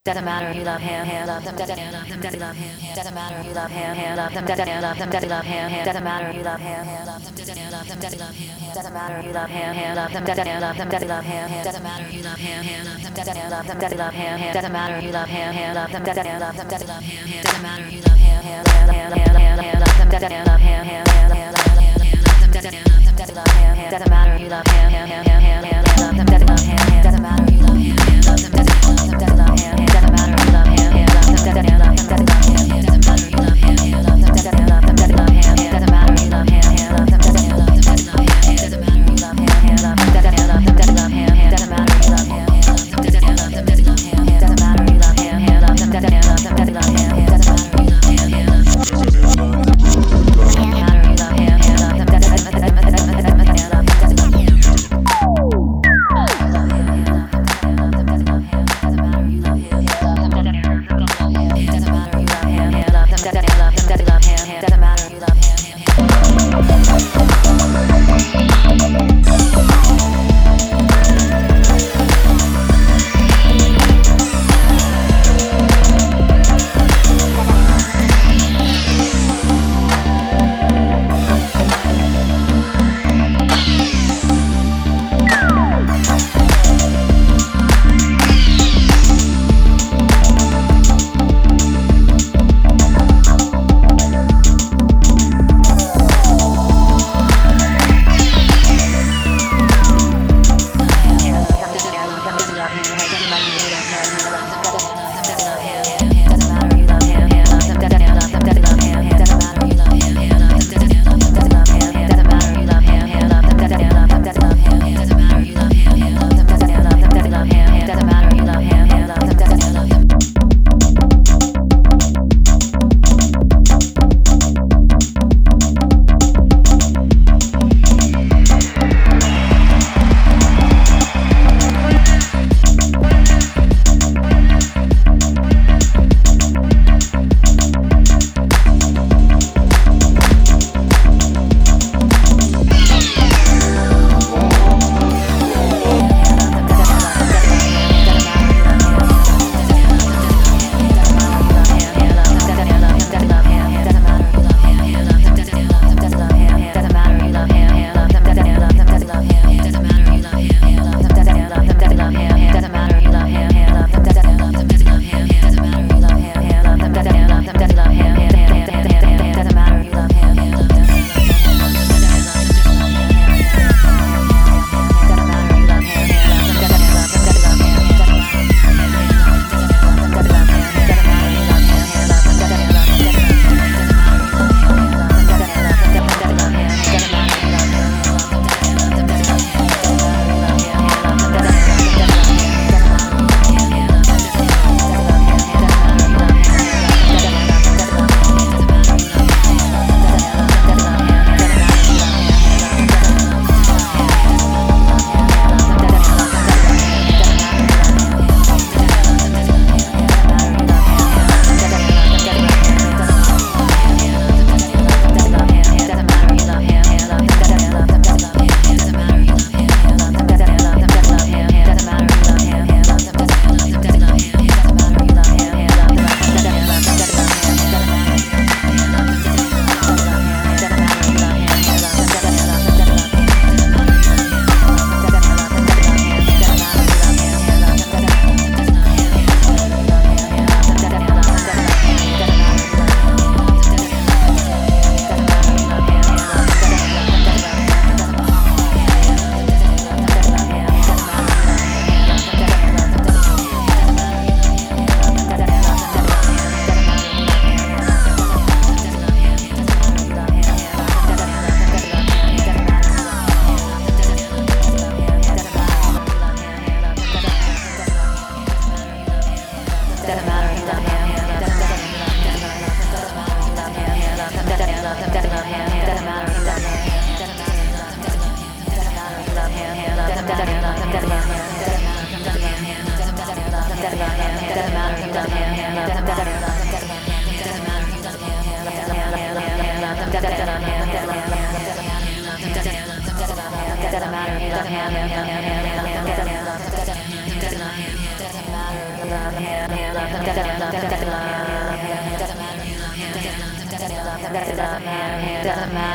Doesn't matter you love him, love them, love them, love him. Doesn't matter you love him, love them, love them, love him. Doesn't matter you love him, love them, love them, love him. Doesn't matter you love him, love them, love them, love him. Doesn't matter you love him, love them, love them, love him. Doesn't matter you love him, love them, love them, love him. Doesn't matter you love him, love them, love him. Doesn't matter you love him, doesn't matter you love him, love them, love him. Doesn't matter you love him, love them, love him. Doesn't matter you love him, love them, love him. Doesn't matter you love him, love them, love him. Doesn't matter you love him, love them, love him. Doesn't matter you love him, love them, love him. Doesn't matter you love him, love them, love him. Doesn't matter you love him, love them, love him. Doesn't matter you love him, love them, love him. Doesn't matter you love him, love them, love him. Doesn't matter.